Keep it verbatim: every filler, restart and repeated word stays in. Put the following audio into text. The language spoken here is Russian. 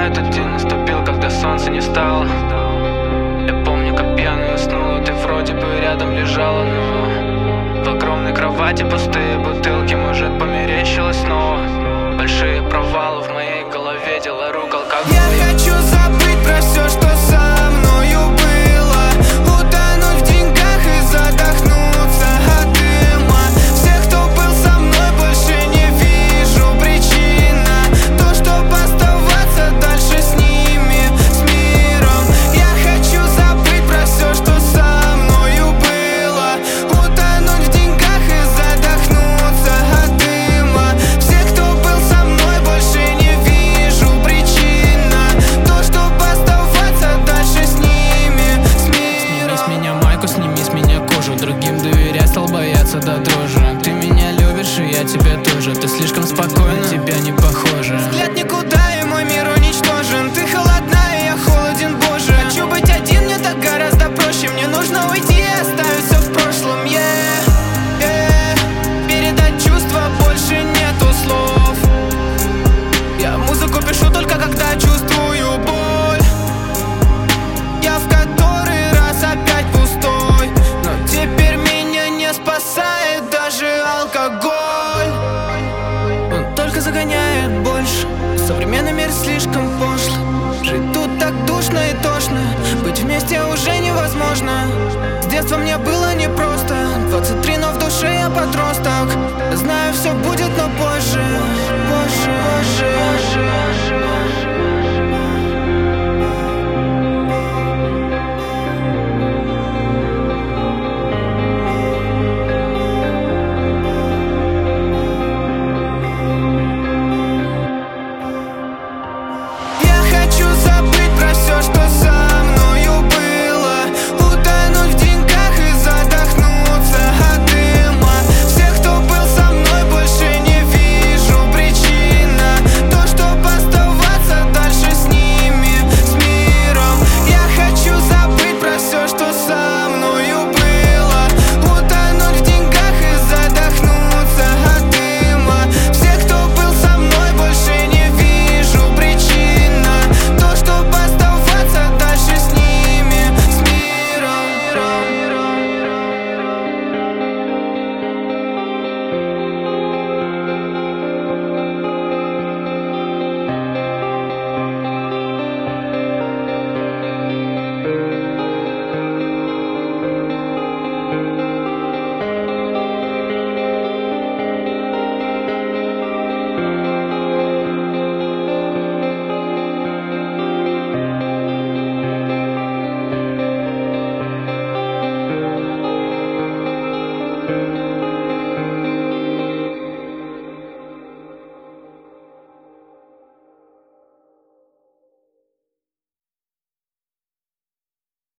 этот день наступил, когда солнца не стало. Я помню, как пьяный уснула, ты вроде бы рядом лежала, но в огромной кровати пустые бутылки, может, померещилось снова. Большие провалы в моей голове, дела рук алкоголя. Я хочу забыть про все, что со мною было, утонуть в деньгах и задохнуться от дыма. Всех, кто был со мной, больше не вижу причина. То, чтоб оставаться дальше с ними, с миром. Я хочу забыть про все, что со мною было, утонуть в деньгах и задохнуться от дыма. Всех, кто был со мной, больше не вижу причина. То, чтоб оставаться дальше с ними, с миром. Сними с меня майку, сними с меня кожу, другим доверять стал бояться до дрожи. Ты меня любишь, и я тебя тоже. Ты слишком спокойна, тебя не похоже. Взгляд никуда, и мой мир уничтожен. Ты холодна, и я холоден, боже. Хочу быть один, мне так гораздо проще. Мне нужно уйти и оставить все в прошлом, yeah, yeah. Передать чувства больше нету слов. Я музыку пишу только когда чувствую боль. Я в который раз опять пустой, но теперь меня не спасает даже алкоголь. Он только загоняет больше. Современный мир слишком пошлый. Жить тут так душно и тошно. Быть вместе уже невозможно. С детства мне было непросто. Двадцать три, но в душе я подросток. Знаю, все будет, но позже, позже, позже, позже.